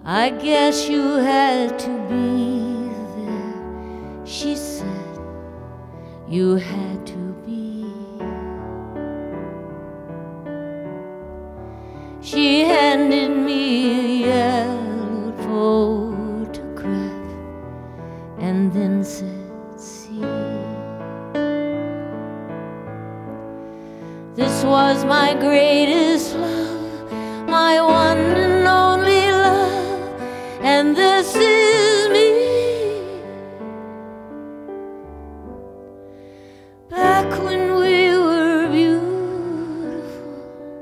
I guess you had to be there, she said. You had to be. She handed me a yellowed photograph and then said, see, this was my greatest love, my one and only love, and this is me. Back when we were beautiful.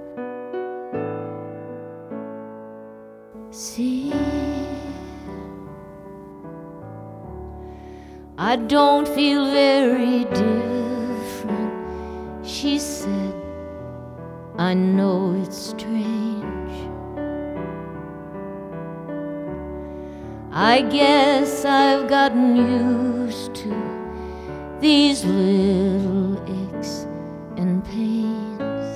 See, I don't feel very different, she said. I know it's strange. I guess I've gotten used to these little aches and pains,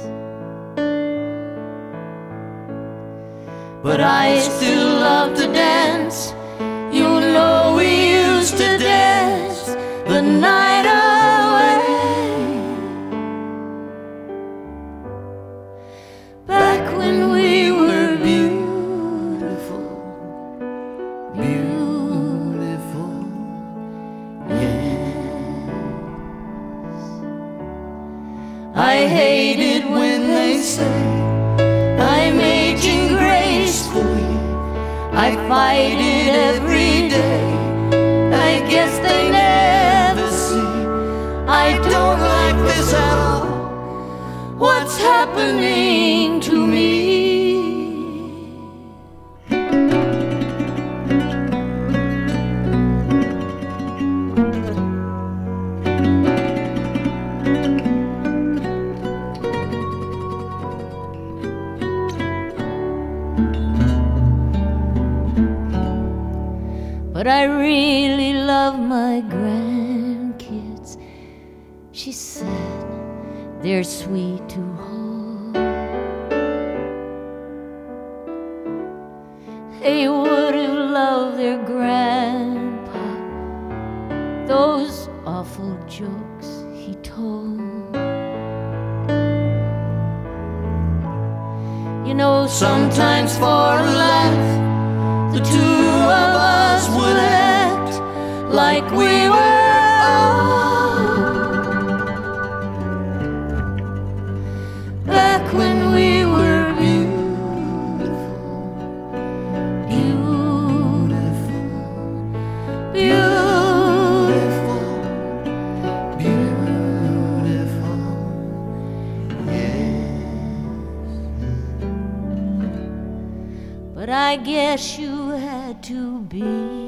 but I still love to dance. You know we used to dance the night away. Back when we were beautiful, beautiful, yes. I hate it when they say I'm aging gracefully. I fight it every day. I guess they never see I don't like this at all. What's happening to me? But I really love my grandkids, she said. They're sweet to hold. They would have loved their grandpa, those awful jokes he told. You know, sometimes for a laugh, the two of us would act like we were old. Back when we were beautiful, beautiful, beautiful, beautiful, yes. But I guess you had to be